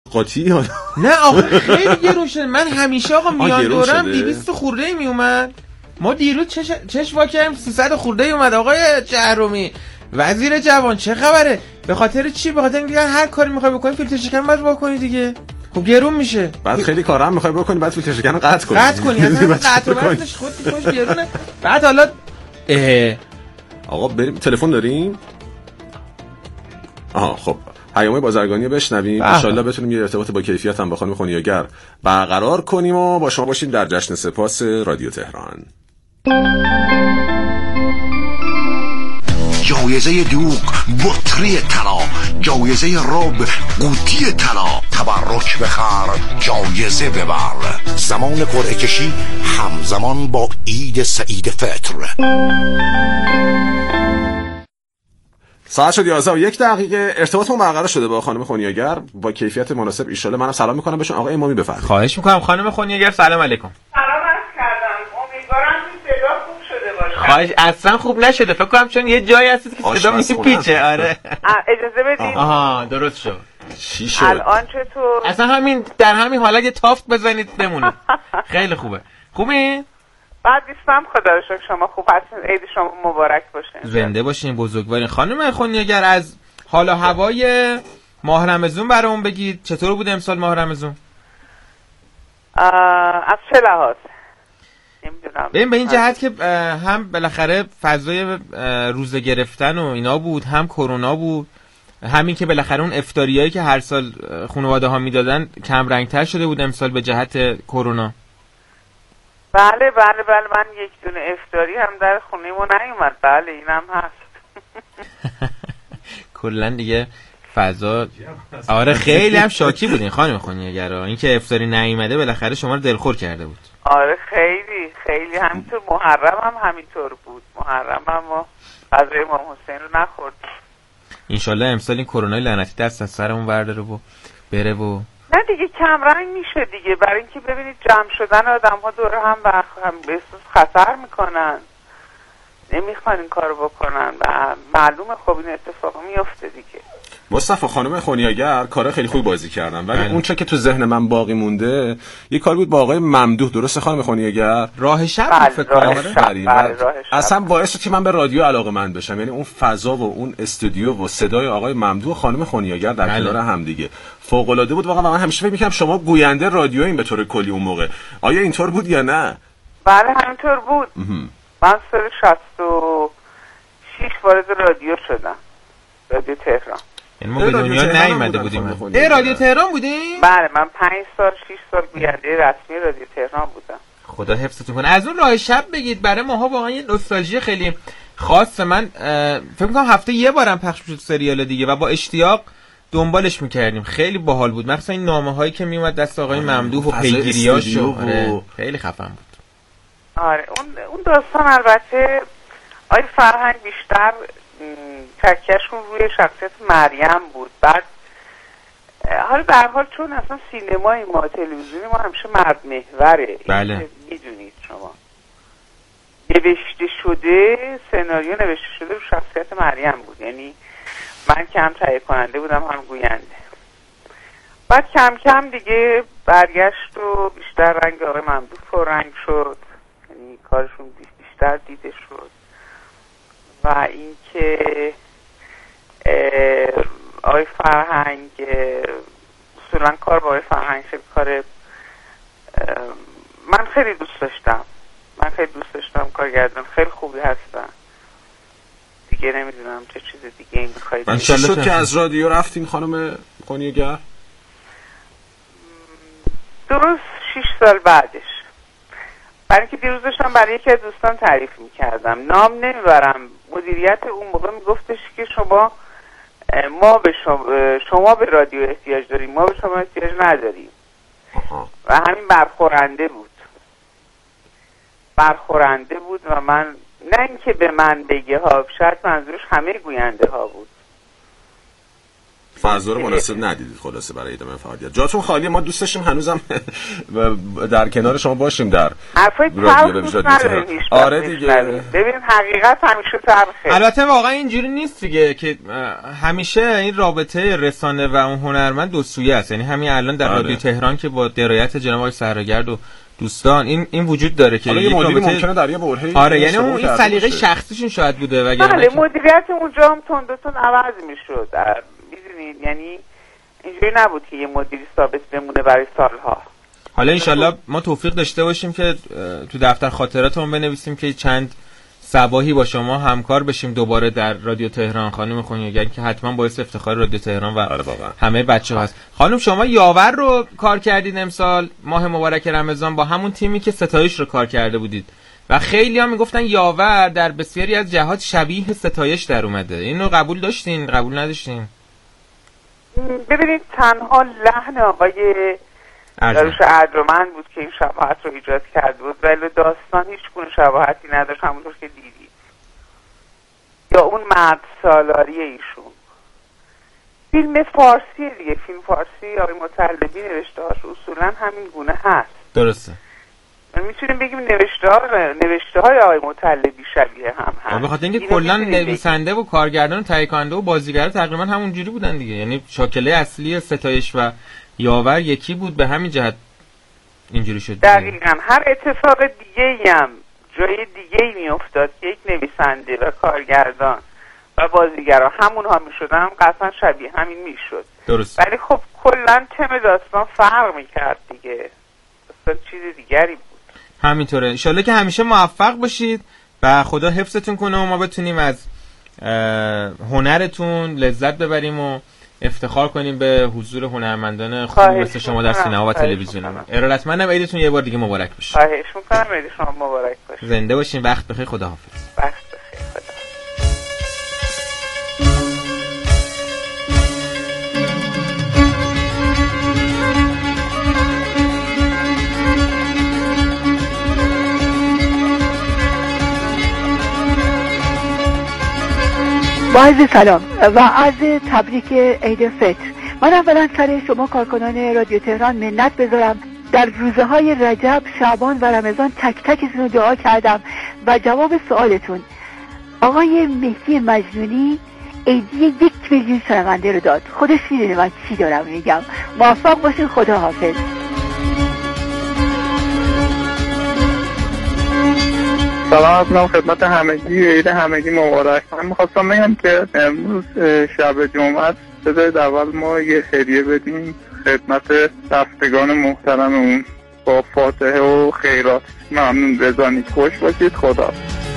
قاطی یا نه آخه خیلی گرون شده. من همیشه آقا میان دورم 200 خورده میومد. ما دیروز چش وا کردیم 300 خورده اومد. آقای جهرومی وزیر جوان چه خبره؟ به خاطر چی؟ به خاطر اینکه هر کاری میخوای بکنی فیلتر شکن باید بکنی دیگه. خب گرون میشه. بعد خیلی کارا هم میخوای بکنی بعد فیلتر شکن قطع کنی. اصلا قطع وزنش خودش گرونه. بعد حالا آقا بریم تلفن داریم. آها خب پیام بازرگانی رو بشنویم ان شاءالله بتونیم یه ارتباط با کیفیت هم با خانم خونیاگر برقرار کنیم و با شما باشیم در جشن سپاس رادیو تهران. جایزه دوغ بطری طلا، جایزه رب قوطی طلا، تبرک بخر جایزه ببر. زمان قرعه کشی همزمان با عید سعید فطر. ساعت شد 11:01 ارتباطمون برقرار شده با خانم خونیاگر با کیفیت مناسب ان شاءالله. منم سلام میکنم بهشون. آقای امامی بفرمایید. خواهش میکنم خانم خونیاگر. سلام علیکم. سلام عرض کردم. امیدوارم که صدا خوب شده باشه. خواهش اصلا خوب نشده فکر کنم چون یه جایی هست که صدا میپیچه. آره اجازه بدید. آها درست شد. چی شد؟ الان چطور؟ اصلا همین در همین حالت یه تافت بزنید بمونه. خیلی خوبه. خوبی؟ بعد نیستم. خدا رو شکر شما خوب هستین. عید شما مبارک باشه. زنده باشین بزرگوارین. خانم خونیاگر از حال و هوای ماه رمضان برامون بگید چطور بود امسال ماه رمضان؟ از چه لحاظ؟ ببین به این جهت که هم بالاخره فضای روزه گرفتن و اینا بود، هم کرونا بود، همین که بالاخره اون افطاریایی که هر سال خانواده ها میدادن کم رنگتر شده بود امسال به جهت کرونا. بله من یک دونه افطاری هم در خونه‌مون نیومد. بله اینم هست. کلا دیگه فضا آره خیلی هم شاکی بودین خانم خونیاگر. این که افطاری نیومده بالاخره شما رو دلخور کرده بود. آره خیلی همینطور. محرم هم همینطور بود. محرم هم ما غذای امام حسین رو نخورد. انشالله امسال این کرونا لعنتی دست از سرمون برداره و بره و نه دیگه کمرنگ میشه دیگه. برای اینکه ببینید جمع شدن آدم ها دور هم احساس خطر میکنن، نمیخوان این کارو بکنن و معلومه خب این اتفاق میفته دیگه. مصطفی خانم خونیاگر کار خیلی خوب بازی کردن ولی اون چه که تو ذهن من باقی مونده یه کار بود با آقای ممدوح. درسته خانم خونیاگر؟ راه شب فکر کنم. اصلا باعث شد که من به رادیو علاقه‌مند بشم. یعنی اون فضا و اون استودیو و صدای آقای ممدوح و خانم خونیاگر در کنار هم دیگه فوق‌العاده بود واقعا. من همیشه فکر می‌کردم شما گوینده رادیویین به طور کلی اون موقع. آیا اینطور بود یا نه؟ بله همینطور بود. من سال 66 وارد رادیو شدم. رادیو تهران. یعنی ما به دنیا نیومده بودیم. رادیو تهران بودیم؟ بله من 5 سال 6 سال گوینده رسمی رادیو تهران بودم. خدا حفظتون کنه. از اون راه شب بگید. برای ماها واقعا یه نوستالژی خیلی خاصه. من فکر می‌کنم هفته یه بارم پخش می‌شد سریال دیگه و با اشتیاق دنبالش می‌کردیم. خیلی باحال بود. مثلا این نامه‌هایی که میومد دست آقای ممدوح و پیگیریاش خیلی خفن بود. آره اون داستان البته آقای فرهنگ بیشتر تکیه‌شون روی شخصیت مریم بود. بعد حالا به هر حال چون اصلا سینمای ما تلویزیونی ما همیشه مرد محوره. بله میدونید شما نوشته شده سناریو نوشته شده رو شخصیت مریم بود. یعنی من که هم تهیه کننده بودم هم گوینده. بعد کم کم دیگه برگشت و بیشتر رنگ آقای ممدوح پررنگ شد. یعنی کارشون بیشتر دیده شد و اینکه آقای فرهنگ اصولا کار با آقای فرهنگ خیلی کار من خیلی دوست داشتم. کارگردان خیلی خوبی هستن دیگه. نمیدونم چه چیز دیگه این میخواید. چی شد که از رادیو رفتین خانم خونیاگر؟ درست 6 سال بعدش. برای اینکه دیروز داشتم برای یکی از دوستان تعریف میکردم. نام نمیبرم. مدیریت اون موقع میگفتش که شما به رادیو احتیاج داریم، ما به شما احتیاج نداریم. و همین برخورنده بود و من نه اینکه به من بگه ها، شاید منظورش همه گوینده ها بود. فضا رو مناسب ندیدید خلاصه برای ادامه فعالیت. جاتون خالی، ما دوست داشتیم هنوزم در کنار شما باشیم در رادیو. آره دیگه، ببین حقیقت همیشه تلخه. البته واقعا اینجوری نیست دیگه که همیشه این رابطه رسانه و اون هنرمند دو سویه است. یعنی همین الان در رادیو تهران که با درایت جناب آقای صحراگرد و دوستان این وجود داره که یه مدیری ممکنه در یه برهه‌ای آره، یعنی اون این سلیقه شخصیشون شاید بوده وگرنه مدیریت اونجا هم تندتون عوض میشد. میدونید یعنی اینجوری نبود که یه مدیری ثابت بمونه برای سالها. حالا انشالله ما توفیق داشته باشیم که تو دفتر خاطراتمون بنویسیم که چند صباحی با شما همکار بشیم دوباره در رادیو تهران. خانم خونیاگر که حتما باعث افتخار رادیو تهران و همه بچه‌ها هست. خانم شما یاور رو کار کردید امسال ماه مبارک رمضان با همون تیمی که ستایش رو کار کرده بودید و خیلی‌ها میگفتن یاور در بسیاری از جهات شبیه ستایش در اومده. اینو قبول داشتین قبول نداشتین؟ ببینید تنها لحن آقای داروش ارجمند بود که این شباهت رو ایجاد کرده بود، ولی داستان هیچ گونه شباهتی نداشت همونطور که دیدید. یا اون مرد سالاری ایشون. فیلم فارسی دیگه، فیلم فارسی آقای مطلبی نوشته‌هاش اصولا همین گونه هست. درسته. میتونیم بگیم نوشته های آقای مطلبی شبیه هم هست. به خاطر اینکه کلا نویسنده و کارگردان و تهیه کننده و بازیگر تقریبا همون جوری بودن دیگه. یعنی شاکله اصلی ستایش و یاور یکی بود، به همین جهت اینجوری شد. دقیقاً هر اتفاق دیگه‌ای هم جای دیگه‌ای میافتاد که یک نویسنده و کارگردان و بازیگرا همونها میشدن، قطعا شبیه همین میشد. درست. ولی خب کلا تم داستان فرق میکرد دیگه. اصلا چیز دیگری بود. همینطوره. انشالله که همیشه موفق باشید و خدا حفظتون کنه و ما بتونیم از هنرتون لذت ببریم و افتخار کنیم به حضور هنرمندان خوب مثل شما در سینما و تلویزیون. ارادتمندم. عیدتون یه بار دیگه مبارک باشه. خواهش می‌کنم. عید شما مبارک باشه. زنده باشین. وقت بخیر. خداحافظ. وقت بخیر. خدا. با عرض سلام و عرض تبریک عید فطر. من اولا سر شما کارکنان رادیو تهران منت بذارم. در روزه های رجب، شعبان و رمضان تک تکتون رو دعا کردم و جواب سوالتون آقای مهدی مجنونی عیدی 1 میلیون شنونده رو داد. خودش میدونه من چی دارم میگم. موفق باشین. خدا حافظ. سلام میکنم خدمت همگی. عید همگی مبارک. من میخواستم بگم که امروز شب جمعه بذارید اول ما یه هدیه بدیم خدمت رفتگان محترممون با فاتحه و خیرات. ممنون. بزنید. خوش باشید. خدا.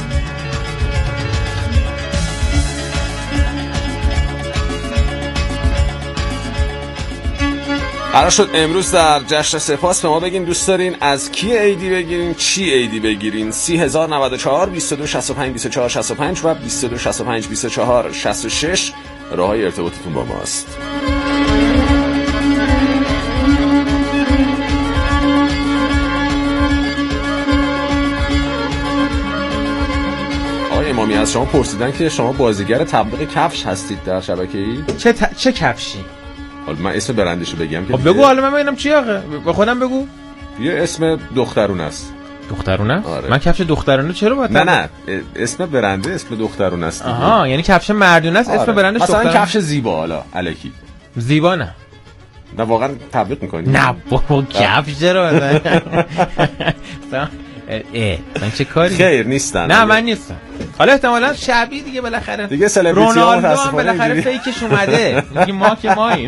قرار شد امروز در جشن سپاس به ما بگین دوست دارین از کی عیدی بگیرین، چی عیدی بگیرین. 3094 2265 2465 و 2265 2466 راههای ارتباطتون با ماست. آقای امامی از شما پرسیدن که شما بازیگر تبلیغ کفش هستید در شبکه‌ای؟ چه کفشی؟ حالا من اسم برندشو بگم که بگو. حالا من ببینم چی آقا. به خودم بگو. یه اسم دخترونه است. دخترونه؟ آره. من کفش دخترونه چرا باید؟ نه اسم برنده اسم دخترونه است. آها، یعنی کفش مردونه است. اسم برندش دخترونه. مثلا کفش زیبا. حالا الکی زیبا نه واقعا تبلیغ می‌کنی؟ نه بابا کفش چرا مثلا من چه کاری؟ خیر نیستن. نه من نیستم. حالا احتمالاً شبیه دیگه بالاخره دیگه سلبریتی ها رونالدو هم بالاخره فیکش اومده. میگه ما که ماییم.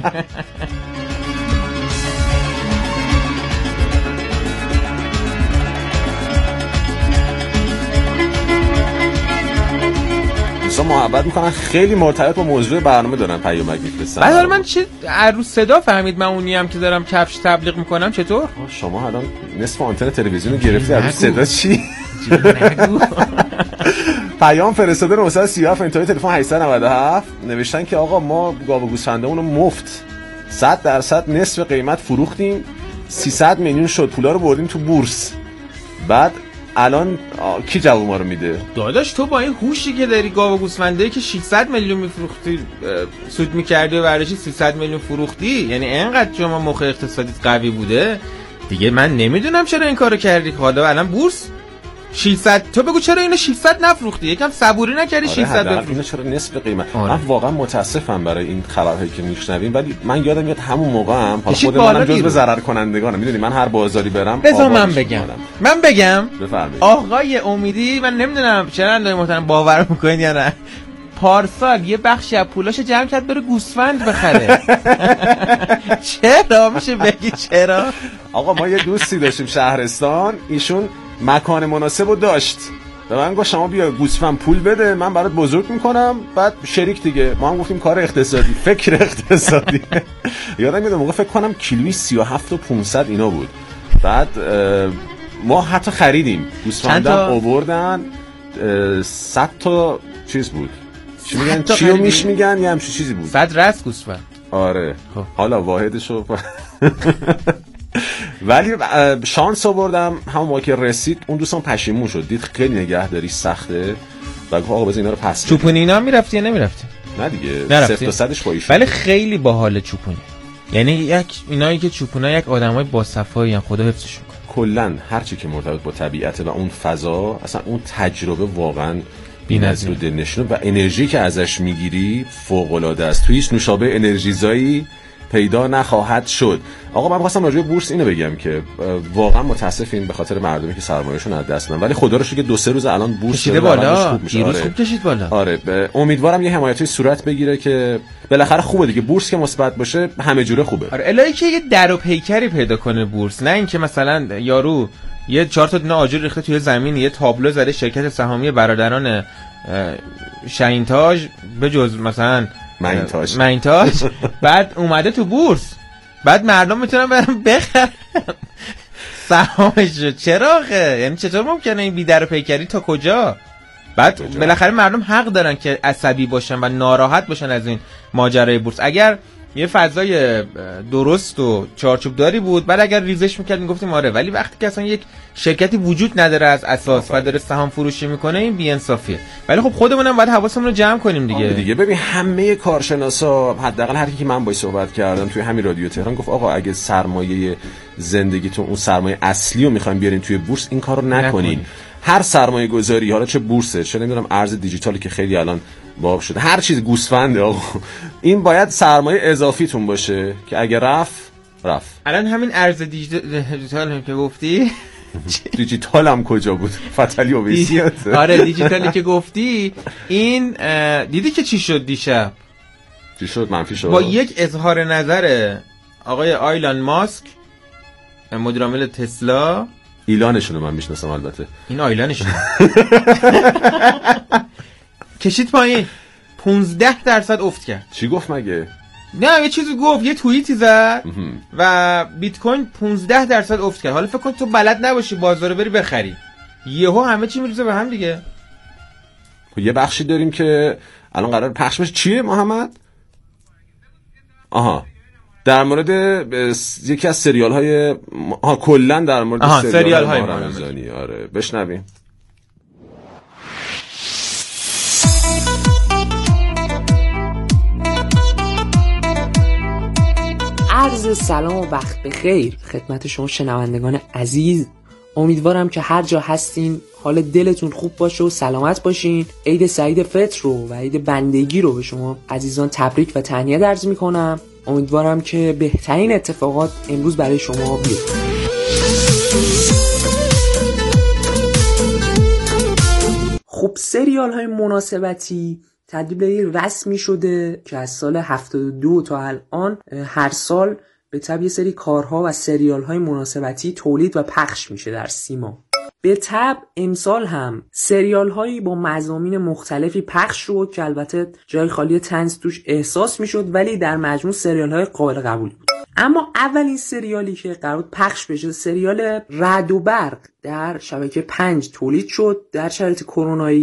دوستان محبت میکنن خیلی مرتبط با موضوع برنامه دارن پیامک میفرستن. بعد حالا من چه عروس صدا فهمید من اونیم که دارم کفش تبلیغ میکنم. چطور؟ شما الان نصف آنتن تلویزیون رو گرفتی. عروس صدا چی؟ نگو. پیام فرستاده 937 انتهای تلفن 897 نوشتن که آقا ما گاو و گوسفندمون رو مفت 100% نصف قیمت فروختیم، 300 میلیون شد، پولا رو بردیم تو بورس. بعد الان کی جواب ما رو میده؟ داداش تو با این هوشی که داری گاو و گوسفندایی که 600 میلیون میفروختی سود میکردی و برداشتی 300 میلیون فروختی، یعنی اینقدر شما مخ اقتصادیت قوی بوده دیگه. من نمیدونم چرا این کارو کردی. حالا الان بورس 600 تو بگو چرا اینو 600 نفروختی؟ یکم صبوری نکردی 600 بفروشی؟ اینو چرا نصف قیمت؟ من واقعا متاسفم برای این خبرهایی که میشنویم، ولی من یادم میاد همون موقع هم حالا خود منم جزو ضرر کنندگانم. میدونی من هر بازاری برم بذار من بگم بفرمایید. آقای امیدی، من نمیدونم شنوندگان محترم باور میکنید یا نه، پارسال یه بخشی از پولاشو جمع کرد بره گوسفند بخره. چرا میشه بگی چرا؟ آقا ما یه دوستی داشتیم شهرستان، ایشون مکان مناسبو داشت. به من گفت شما بیا گوسفند پول بده من برات بزرگ میکنم، بعد شریک دیگه. ما هم گفتیم کار اقتصادی، فکر اقتصادی. یادم میاد موقع فکر کنم کیلویی 37,500 اینا بود. بعد ما حتی خریدیم گوسفند آوردن 100 تا چیز بود. چی میگن؟ چیو میش میگن یا همچین چیزی بود. 100 رأس گوسفند. آره حالا واحدشو ولی شانس آوردم همون موقع که رسید اون دوستان پشیمون شد، دید خیلی نگهداری سخته و گفت آقا بذار اینا رو پس بدیم. چوپونی اینا میرفتی یا نمیرفتی؟ نه دیگه 0 تا 100ش با ایشون. ولی خیلی باحال چوپونی، یعنی یک اینایی که چوپونا یک آدمای با صفایی ان، خدا حفظشون کنه. کلا هر چی که مرتبط با طبیعت و اون فضا، اصلا اون تجربه واقعا بی‌نظیر و دلنشین و انرژی که ازش میگیری فوق العاده است. تو هیچ نوشابه انرژیزایی پیدا نخواهد شد. آقا من خواستم راجع به بورس اینو بگم که واقعا متاسفیم به خاطر مردمی که سرمایه‌شون از دست دادن، ولی خدا رو شکر 2-3 روز الان بورس کشیده بالا، دیروز خوب کشید بالا. آره امیدوارم یه حمایتی صورت بگیره که بالاخره خوبه دیگه، بورس که مثبت باشه همه جوره خوبه. آره الهی که یه در و پیکری پیدا کنه بورس، نه اینکه مثلا یارو یه 4 تا دونه آجر ریخته توی زمین، یه تابلو زده شرکت سهامی برادران شاهینتاج به جز مثلا ماینتاج بعد اومده تو بورس، بعد مردم میتونن برن بخرن سهامش. چرا آخه؟ یعنی چطور ممکنه این بی‌در و پیکری تا کجا؟ بعد بالاخره مردم حق دارن که عصبی باشن و ناراحت باشن از این ماجرای بورس. اگر یه فضای درست و چارچوبداری بود بعد اگر ریزش میکرد میگفتیم آره، ولی وقتی که اصلا یک شرکتی وجود نداره از اساس و داره سهام فروشی میکنه این بی‌انصافیه. ولی خب خودمونم باید حواسمون رو جمع کنیم دیگه. ببین همه کارشناسا، حداقل هر کی که من باهاش صحبت کردم توی همین رادیو تهران گفت آقا اگه سرمایه زندگیتون اون سرمایه اصلی رو میخواین بیارین توی بورس این کارو نکنین. هر سرمایه گذاری، حالا چه بورسه چه نمیدونم ارز دیجیتالی که خیلی الان باب شده، هر چیز گوسفنده آقا، این باید سرمایه اضافیتون باشه که اگه رفت. الان همین ارز دیجیتال که گفتی دیجیتال هم کجا بود؟ فتلی و ویسیات. آره دیجیتالی که گفتی این دیدی که چی شد دیشب؟ چی شد؟ منفی شد. با یک اظهار نظر آقای آیلان ماسک مدیر عامل تسلا، ایلانشونو من میشناسم البته، این آیلانشون کشید پایین 15% افت کرد. چی گفت مگه؟ نه یه چیزی گفت، یه توییتی زد و بیت کوین 15% افت کرد. حالا فکر کن تو بلد نباشی بازار رو بری بخری، یهو همه چی میریزه به هم دیگه. یه بخشی داریم که الان قرار پخش بشه. چیه محمد؟ آها در مورد یکی از سریال های کلا در مورد سریال های رمضانی. آره بشنویم. عرض سلام و وقت بخیر خدمت شما شنوندگان عزیز. امیدوارم که هر جا هستین حال دلتون خوب باشه و سلامت باشین. عید سعید فطر رو و عید بندگی رو به شما عزیزان تبریک و تهنیت عرض میکنم. امیدوارم که بهترین اتفاقات امروز برای شما بیفته. خب سریال های مناسبتی تبدیل رسمی شده که از سال 72 تا الان هر سال به تبع یه سری کارها و سریال های مناسبتی تولید و پخش میشه در سیما. به تبع امسال هم سریال هایی با مضامین مختلفی پخش شد که البته جای خالی طنز توش احساس میشد، ولی در مجموع سریال های قابل قبول بود. اما اولین سریالی که قرار بود پخش بشه سریال رعد و برق در شبکه 5 تولید شد در شرایط کرونایی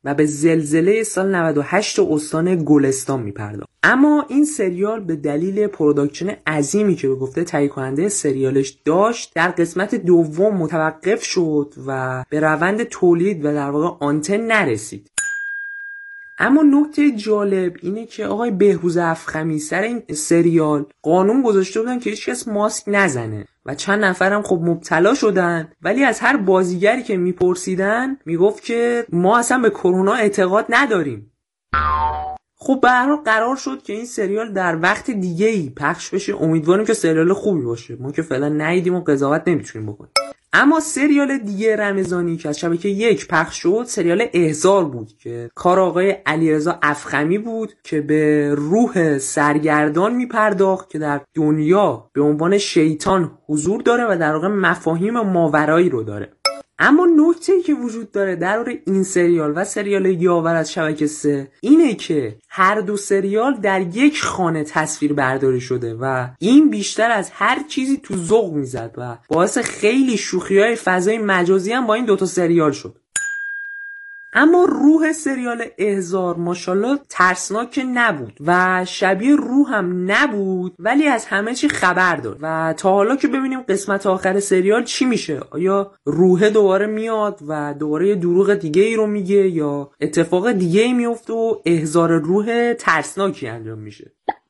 و به زلزله سال 98 استان گلستان میپرداخت. اما این سریال به دلیل پروداکشن عظیمی که به گفته تهیه کننده سریالش داشت در قسمت دوم متوقف شد و به روند تولید و در واقع آنتن نرسید. اما نکته جالب اینه که آقای بهروز افخمی سر این سریال قانون گذاشته بودن که هیچ کس ماسک نزنه و چند نفرم خب مبتلا شدن، ولی از هر بازیگری که میپرسیدن میگفت که ما اصلا به کرونا اعتقاد نداریم. خب به هر حال قرار شد که این سریال در وقت دیگه‌ای پخش بشه. امیدواریم که سریال خوبی باشه، ما که فعلا ندیدیم و قضاوت نمیتونیم بکنیم. اما سریال دیگه رمضانی که از شبکه 1 پخش شد سریال احضار بود که کار آقای علیرضا افخمی بود که به روح سرگردان میپرداخت که در دنیا به عنوان شیطان حضور داره و در واقع مفاهیم ماورایی رو داره. اما نکته‌ای که وجود داره در مورد این سریال و سریال یاور از شبکه 3 اینه که هر دو سریال در یک خانه تصویر برداری شده و این بیشتر از هر چیزی تو ذوق میزد و باعث خیلی شوخی‌های فضای مجازی هم با این دوتا سریال شد. اما روح سریال احضار ماشاءالله ترسناک نبود و شبیه روح هم نبود، ولی از همه چی خبر داد و تا حالا که ببینیم قسمت آخر سریال چی میشه. آیا روح دوباره میاد و دوباره یه دروغ دیگه ای رو میگه یا اتفاق دیگه ای میفته و احضار روح ترسناکی انجام میشه.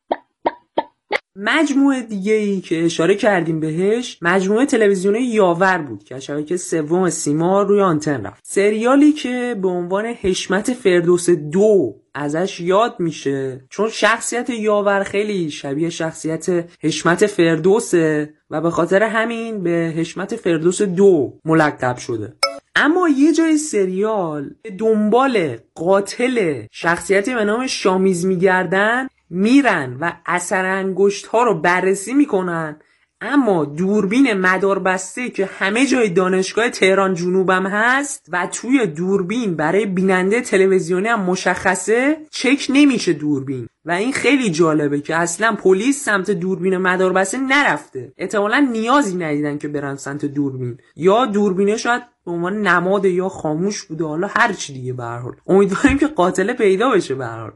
مجموعه دیگه ای که اشاره کردیم بهش مجموعه تلویزیونی یاور بود که از شبکه 3 سیما روی آنتن رفت. سریالی که به عنوان حشمت فردوس 2 ازش یاد میشه چون شخصیت یاور خیلی شبیه شخصیت حشمت فردوسه و به خاطر همین به حشمت فردوس 2 ملقب شده. اما یه جای سریال دنبال قاتل شخصیتی به نام شامیز میگردن، میرن و اثر انگشت ها رو بررسی میکنن، اما دوربین مداربسته که همه جای دانشگاه تهران جنوبم هست و توی دوربین برای بیننده تلویزیونی هم مشخصه چک نمیشه دوربین و این خیلی جالبه که اصلا پلیس سمت دوربین مداربسته نرفته. احتمالاً نیازی ندیدن که برن سمت دوربین یا دوربینه شاید به عنوان نماد یا خاموش بوده، حالا هر چی دیگه. به هر حال امیدواریم که قاتل پیدا بشه. به هر حال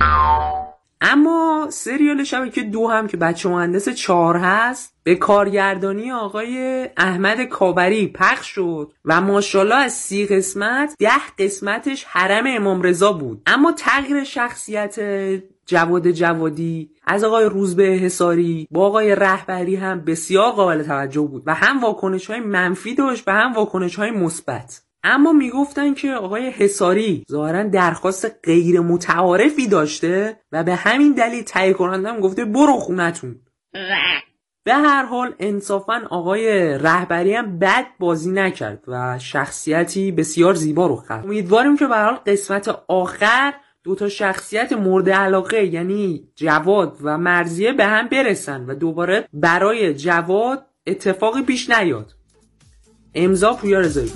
اما سریال شبکه 2 هم که بچه مهندس 4 هست به کارگردانی آقای احمد کابری پخش شد و ماشاءالله از 30 قسمت 10 قسمتش حرم امام رضا بود. اما تغییر شخصیت جواد جوادی از آقای روزبه حصاری با آقای رهبری هم بسیار قابل توجه بود و هم واکنش‌های منفی داشت و هم واکنش‌های مثبت. اما میگفتن که آقای حصاری ظاهرا درخواست غیر متعارفی داشته و به همین دلیل تهیه کننده هم گفته برو خونتون. به هر حال انصافا آقای رهبری هم بد بازی نکرد و شخصیتی بسیار زیبا رو خلق. امیدواریم که به هر حال قسمت آخر دوتا شخصیت مورد علاقه یعنی جواد و مرضیه به هم برسن و دوباره برای جواد اتفاقی پیش نیاد. امضا پویا رضایی.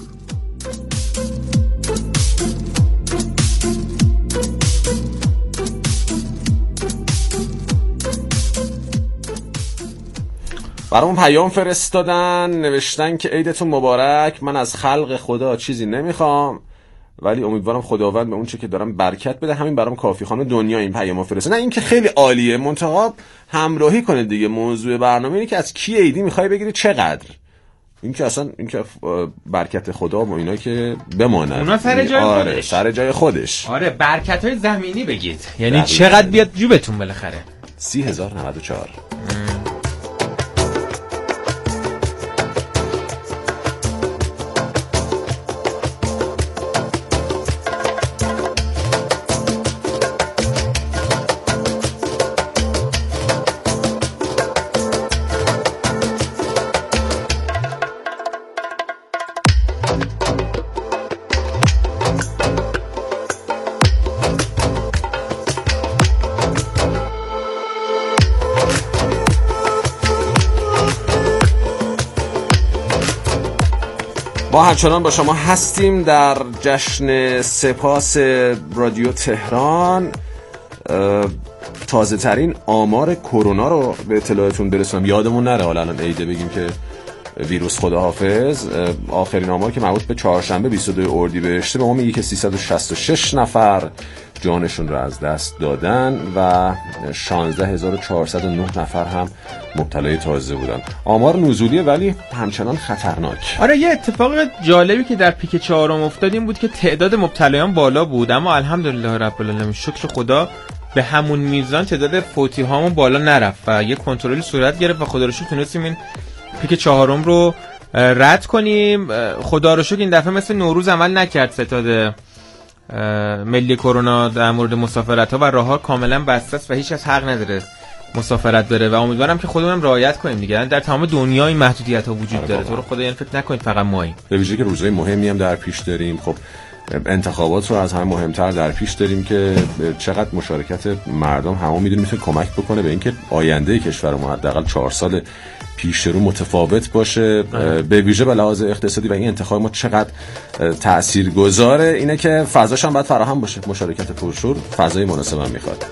برامون پیام فرستادن، نوشتن که عیدتون مبارک، من از خلق خدا چیزی نمیخوام ولی امیدوارم خداوند به اون چه که دارم برکت بده، همین برام کافی. خانم دنیا این پیامو فرستادن. نه این که خیلی عالیه، منتها همراهی کنید دیگه. موضوع برنامه اینه که از کی عیدی میخوای بگیری چقدر. این که اصلا این که برکت خدا و اینا که بماند، اونا سر جای خودش. سر جای خودش. آره برکت‌های زمینی بگید، یعنی چقدر بیاد جوبتون بالاخره. 30094. ما همچنان با شما هستیم در جشن سپاس رادیو تهران. تازه ترین آمار کرونا رو به اطلاعتون برسونم. یادمون نره حالا الان عیده بگیم که ویروس خداحافظ، آخرین آمار که مربوط به چهارشنبه 22 اردیبهشت به ما میگه که 366 نفر جانشون رو از دست دادن و 16409 نفر هم مبتلای تازه بودن. آمار نزولیه ولی همچنان خطرناک. آره یه اتفاق جالبی که در پیک 4 افتاد این بود که تعداد مبتلایان بالا بود، اما الحمدلله رب العالمین، شکر خدا، به همون میزان تعداد فوتی هامون بالا نرفت و یه کنترلی صورت گرفت و خدا رو شکر تونستیم این پیک 4 رو رد کنیم. خدا رو شکر این دفعه مثل نوروز عمل نکرد ستاد ملی کرونا در مورد مسافرت ها و راه ها کاملا بسته است و هیچ کس حق نداره مسافرت بره و امیدوارم که خودمونم رعایت کنیم دیگه. در تمام دنیا این محدودیت ها وجود داره، تو رو خدا یعنی فکر نکنید فقط ماییم. به ویژه که روزهای مهمی هم در پیش داریم. خب انتخابات رو از همه مهمتر در پیش داریم که چقدر مشارکت مردم همون میدونیم میتونه کمک بکنه به اینکه آینده کشور ما حداقل 4 سال پیش رو متفاوت باشه، به ویژه به لحاظ اقتصادی. و این انتخاب ما چقدر تاثیرگذاره اینه که فضاش هم باید فراهم باشه. مشارکت پرشور فضای مناسب هم میخواد.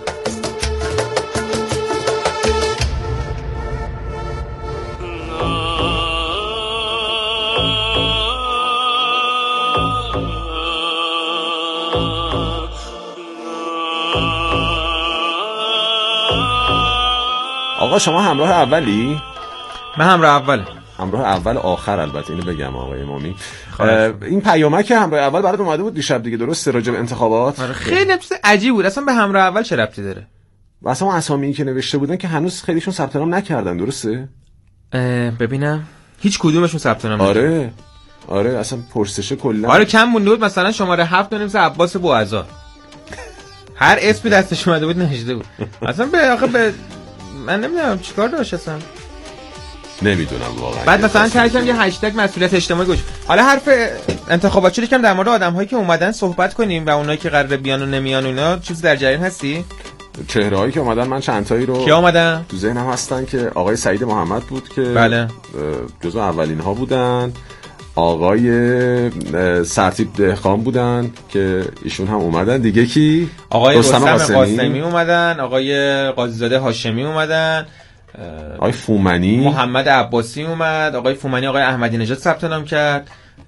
آقا شما همراه اولی؟ من همراه اول آخر البته اینو بگم آقای امامی. این پیامک همراه اول برات اومده بود دیشب دیگه، درسته؟ راجع به انتخابات. خیلی چیز عجیب بود. اصلا به همراه اول چه ربطی داره؟ واسه اون اسامی که نوشته بودن که هنوز خیلیشون ثبت نام نکردن، درسته؟ ببینم هیچ کدومشون ثبت نام نکردن. آره اصلا پرسش کلا. آره کم مونده بود، مثلا شماره 7 نمیشه عباس بوعزا، هر اسمی دستش اومده بود نوشته بود. اصلا به من نمیدونم چیکار داشت اصلا، نمیدونم واقعا. بعد مثلا ترکم یه هشتگ مسئولیت اجتماعی گوش. حالا حرف انتخابات چه یکم در مورد آدم‌هایی که اومدن صحبت کنیم و اونایی که قراره بیان و نمیان و اینا. چیزی در جریان هستی؟ چهرهایی که اومدن من چند تایی رو کی اومدن تو ذهنم هستن که آقای سعید محمد بود که بله جزو اولین ها بودن، آقای سرتیپ دهقان بودن که ایشون هم اومدن دیگه. کی؟ آقای رستم قاسمی اومدن، آقای قاضیزاده هاشمی اومدن، آقای فومنی، محمد عباسی اومد، آقای فومنی، آقای احمدی نژاد ثبت نام کرد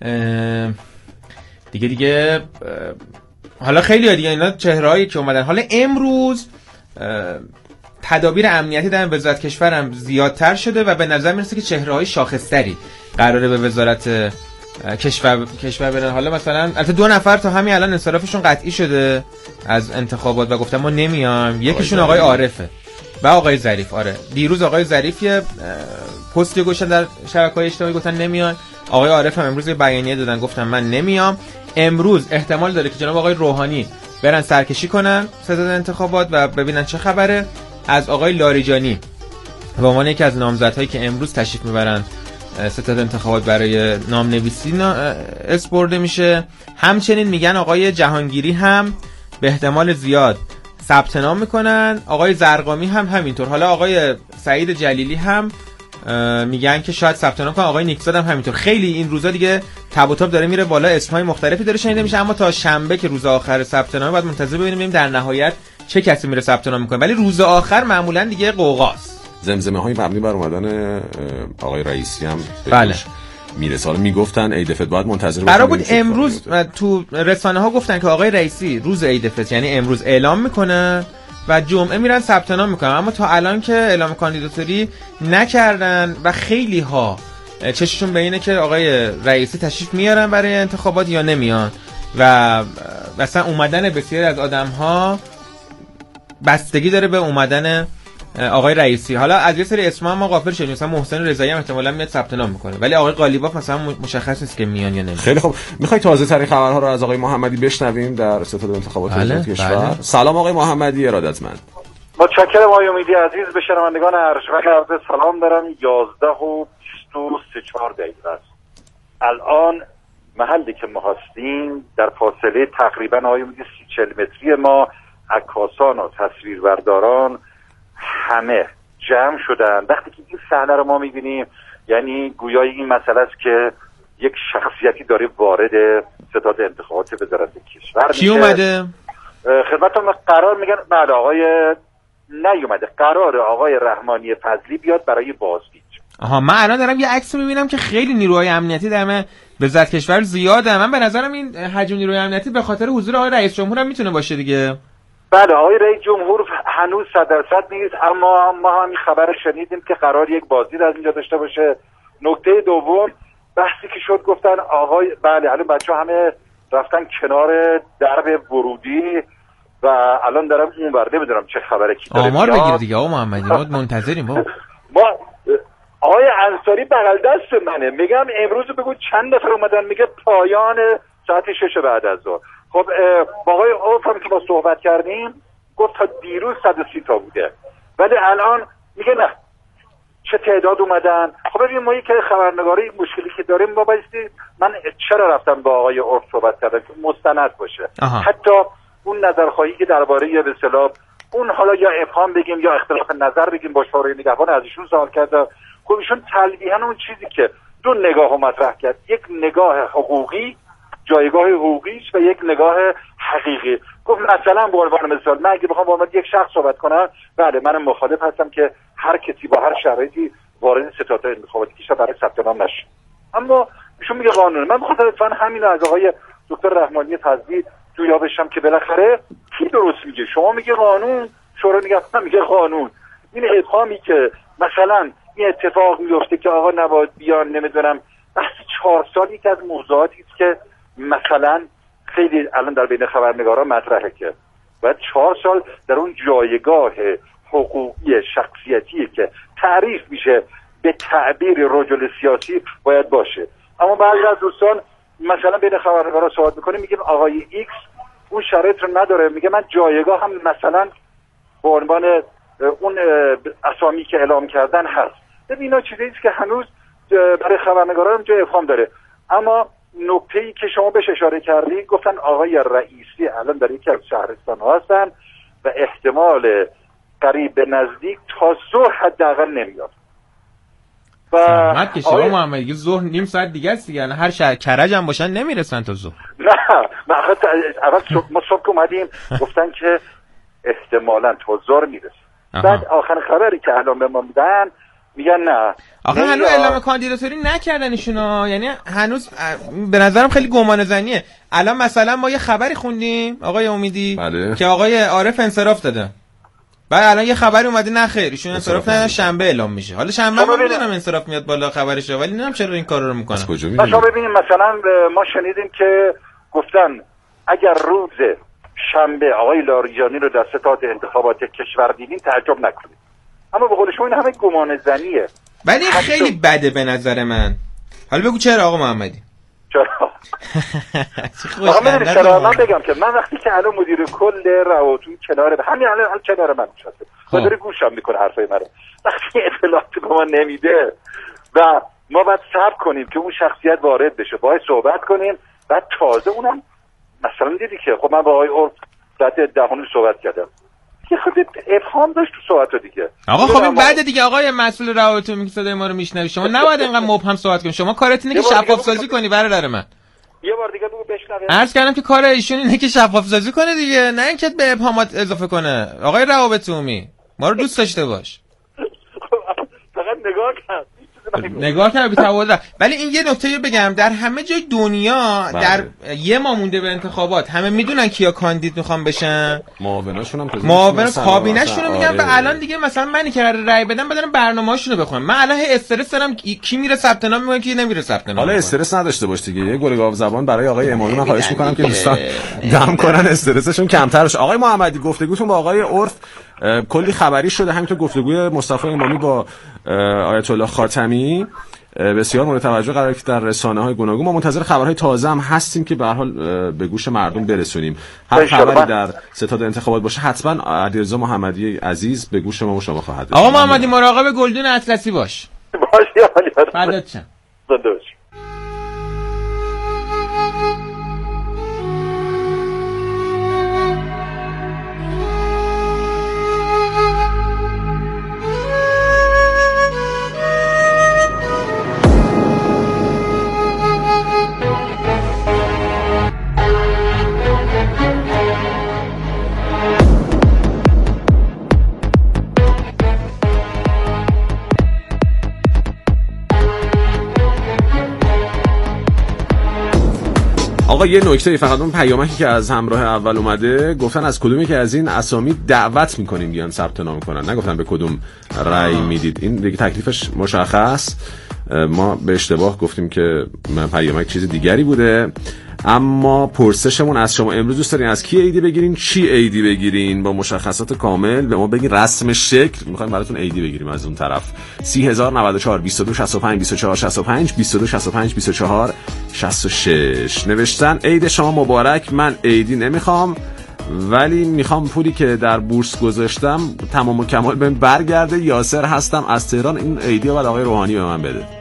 دیگه حالا خیلی دیگه اینا چهرهایی که اومدن. حالا امروز تدابیر امنیتی در وزارت کشورم زیادتر شده و به نظر میرسه که چهره‌های شاخص‌تری قراره به وزارت کشور برن. حالا مثلا البته 2 نفر تا همین الان انصرافشون قطعی شده از انتخابات و گفتن ما نمیام. یکیشون آقای عارفه و آقای ظریف. آره دیروز آقای ظریف یه پستی گذاشتن در شبکه‌های اجتماعی گفتن نمیان. آقای عارف هم امروز یه بیانیه دادن گفتن من نمیام. امروز احتمال داره که جناب آقای روحانی برن سرکشی کنن ستاد انتخابات و ببینن چه خبره. از آقای لاریجانی به عنوان یکی از نامزدهایی که امروز تشریف میبرن ستاد انتخابات برای نامنویسی اسپرده میشه. همچنین میگن آقای جهانگیری هم به احتمال زیاد ثبت نام میکنن، آقای زرقامی هم همینطور. حالا آقای سعید جلیلی هم میگن که شاید ثبت نام کنه، آقای نیکزاد هم همینطور. خیلی این روزا دیگه تب و تاب داره میره بالا، اسمای مختلفی داره شنیده میشه، اما تا شنبه که روز آخر ثبت نام بعد منتظر ببینیم در نهایت چه کسی میره ثبت نام میکنه. ولی روز آخر معمولا دیگه قوقاست. زمزمه های مبنی بر اومدن آقای رئیسی هم بله میرسه. حالا میگفتن عید فطر باید منتظر باشیم. قرار بود امروز تو رسانه ها گفتن که آقای رئیسی روز عید فطر یعنی امروز اعلام میکنه و جمعه میرن ثبت نام میکنن، اما تا الان که اعلام کاندیداتوری نکردن و خیلی ها چششون به اینه که آقای رئیسی تشریف میارن برای انتخابات یا نمیان و مثلا اومدن بسیاری از آدم ها بستگی داره به اومدن آقای رئیسی. حالا از یه سری اسما ما غافل شدیم، مثلا محسن رضایی هم احتمالاً میاد ثبت نام میکنه، ولی آقای قالیباف مثلا مشخص نیست که میان یا نمیان. خیلی خوب، میخوای تازه ترین خبرها رو از آقای محمدی بشنویم در ستاد انتخابات وزارت کشور؟ سلام آقای محمدی ارادتمند. متشکرم آقای امیدی عزیز. به شنوندگان ارجمند عرض سلام دارم. 11:23 است. الان محلی که ما هستیم در فاصله تقریبا آقای امیدی 30-40 متری ما عکاسان و تصویربرداران همه جمع شدن. وقتی که این صحنه رو ما میبینیم یعنی گویای این مسئله است که یک شخصیتی داره وارد ستاد انتخابات وزارت کشور میشه. کی اومده؟ خدمتتون قرار میگن بله آقای نیومده، قرار آقای رحمانی فضلی بیاد برای بازدید. آها من الان دارم یه عکس میبینم که خیلی نیروهای امنیتی در وزارت کشور زیاده. من به نظرم این حجم نیروهای امنیتی به خاطر حضور آقای رئیس جمهور هم میتونه باشه دیگه. بله آقای رئیس جمهور هنوز 100% نیست، اما ما هم خبر شنیدیم که قرار یک بازدید از اینجا داشته باشه. نکته دوم بحثی که شد گفتن آقای بله الان بچه‌ها همه رفتن کنار درب ورودی و الان دارم اونور نمیدونم چه خبره کی داره. آمار بگیر دیگه آقا محمدی، ما منتظریم بابا. ما آقای انصاری بغل دست منه، میگم امروز بگو چند نفر اومدن، میگه پایان ساعت 6 بعد از ظهر. خب با آقای عرف هم که ما صحبت کردیم گفت تا دیروز 130 تا بوده، ولی الان میگه نه چه تعداد اومدن. خب ببین ما یک خبرنگاری مشکلی که داریم ما بایستی، من چرا رفتم با آقای عرف صحبت کردم که مستند باشه. حتی اون نظرخواهی که درباره به اصطلاح اون حالا یا ابهام بگیم یا اختلاف نظر بگیم با شورای نگهبان از ایشون سوال کردم. خب ایشون تلویحاً اون چیزی که دو نگاه رو مطرح کرد، یک نگاه حقوقی جایگاه حقوقیش و یک نگاه حقیقی. گفت مثلا به عنوان مثال من اگه بخوام با عنوان یک شخص صحبت کنم، بله من مخالف هستم که هر کسی با هر شرایطی وارد ستاد انتخاباتی کشور برای ثبت نام نشه، اما ایشون میگه قانون. من بخاطر اتفاقا همین از آقای دکتر رحمانی فضلی جویا بشم که بالاخره کی درست میگه، شما میگه قانون، شورای نگهبان میگه قانون. این ابهامی که مثلا این اتفاق میفته که آقا نباید بیان، نمیدونم بحث 4 سال یک از موضوعاتی است که مثلا خیلی الان در بین خبرنگاران مطرحه که باید 4 سال در اون جایگاه حقوقی شخصیتی که تعریف میشه به تعبیر رجل سیاسی باید باشه. اما بعضی از دوستان مثلا بین خبرنگاران صحبت میکنه میگیم آقای ایکس اون شرایط رو نداره، میگه من جایگاه هم مثلا به عنوان اون اسامی که اعلام کردن هست. ببین اینا چیزیست که هنوز برای خبرنگاران جای افهام داره. اما نکته‌ای که شما بهش اشاره کردی، گفتن آقای رئیسی الان در یکی از شهرستان‌ها هستن و احتمال قریب به نزدیک تا ظهر حداقل نمیاد. و محمد که شما محمدی ظهر نیم ساعت دیگه است دیگه، هر شهر کرج هم باشن نمیرسن تا ظهر. نه اول ما صبح اومدیم گفتن که احتمالاً تا ظهر میرسه. بعد آخر خبری که الان به ما میدن میگن نه. آخه هنوز اعلام کاندیداتوری نکردن ایشونا، یعنی هنوز به نظرم خیلی گمان زنیه. الان مثلا ما یه خبری خوندیم آقای امیدی که آقای عارف انصراف داده، بعد الان یه خبری اومده نه خیر ایشون انصراف ندادن، شنبه اعلام میشه. حالا شنبه ما میدونم انصراف میاد بالا خبرشه، ولی نمیدونم چرا این کارا رو میکنن. مثلا ببینیم مثلا ما شنیدیم که گفتن اگر روز شنبه آقای لاریجانی رو در ستاد انتخابات کشور دیدین تعجب نکنید. اما به قول شما این همه گمان زنیه، ولی خیلی بده به نظر من. حالا بگو چرا آقا محمدی؟ چرا؟ من بگم که من وقتی که الان مدیر کل رواتون کنار همین الان کنار من نشسته و داره گوشم میکنه حرفای منو، وقتی اطلاعات به ما نمیده و ما باید صبر کنیم که اون شخصیت وارد بشه، باید صحبت کنیم. بعد تازه اونم مثلا دیدی که خب من با آقای عرف ساعت 10 صحبت کردم، یه خود ابهام داشت تو صحبت دیگه. آقا خب این بعد دیگه آقای مسئول روابط میگه صدای ما رو میشنوی، شما نباید اینقدر مبهم صحبت کنی، شما کارت اینه که شفاف سازی کنی برادر من. یه بار دیگه بگو بشنویم. عرض کردم که کار ایشون اینه که شفاف سازی کنه دیگه، نه اینکه به ابهامات اضافه کنه. آقای روابط عمومی ما رو دوست داشته باش. فقط نگاه کرد بی تواضع. ولی این یه نکته بگم، در همه جای دنیا در یه ما مونده به انتخابات همه میدونن کیا کاندید میخوان بشن، معاوناشون هم معاون کابینه‌شون رو میگن. و الان دیگه مثلا منی که رأی بدم بدن برنامه‌هاشون رو بخونم. من الان استرس دارم کی میره ثبت نام میکنه کی نمیره ثبت نام. حالا استرس نداشته باش دیگه. یه گل گاو زبان برای آقای امامی من خواهش میکنم که دوستان دم کنن استرسشون کمتر بشه. آقای محمدی گفتگوتون با آقای عرف کلی خبری شده، همینطور گفتگوی مصطفی امامی با آیت الله خاتمی بسیار مورد توجه قرار گرفت در رسانه‌های گوناگون. ما منتظر خبرهای تازه هم هستیم که به هر حال به گوش مردم برسونیم. هر خبری در ستاد انتخابات باشه حتما علیرضا محمدی عزیز به گوش ما و شما خواهد رسید. آقا محمدی مراقب گلدون اطلسی باش. باشه فدات شم. آقا یه نکته فقط، اون پیامکی که از همراه اول اومده گفتن از کدومی که از این اسامی دعوت میکنیم بیان ثبت نام کنن، نگفتن به کدوم رأی میدید. این دیگه تکلیفش مشخص، ما به اشتباه گفتیم که پیامک چیز دیگری بوده. اما پرسشمون از شما امروز دوست دارین از کی ایدی بگیرین، چی ایدی بگیرین، با مشخصات کامل به ما بگین، رسم شکل میخوایم براتون ایدی بگیریم از اون طرف. 30094 2265 2465 2265 2466 نوشتن عید شما مبارک، من ایدی نمیخوام ولی میخوام پولی که در بورس گذاشتم تمام و کمال بهم برگرده. یاسر هستم از تهران، این ایدی رو بعد آقای روحانی به من بده.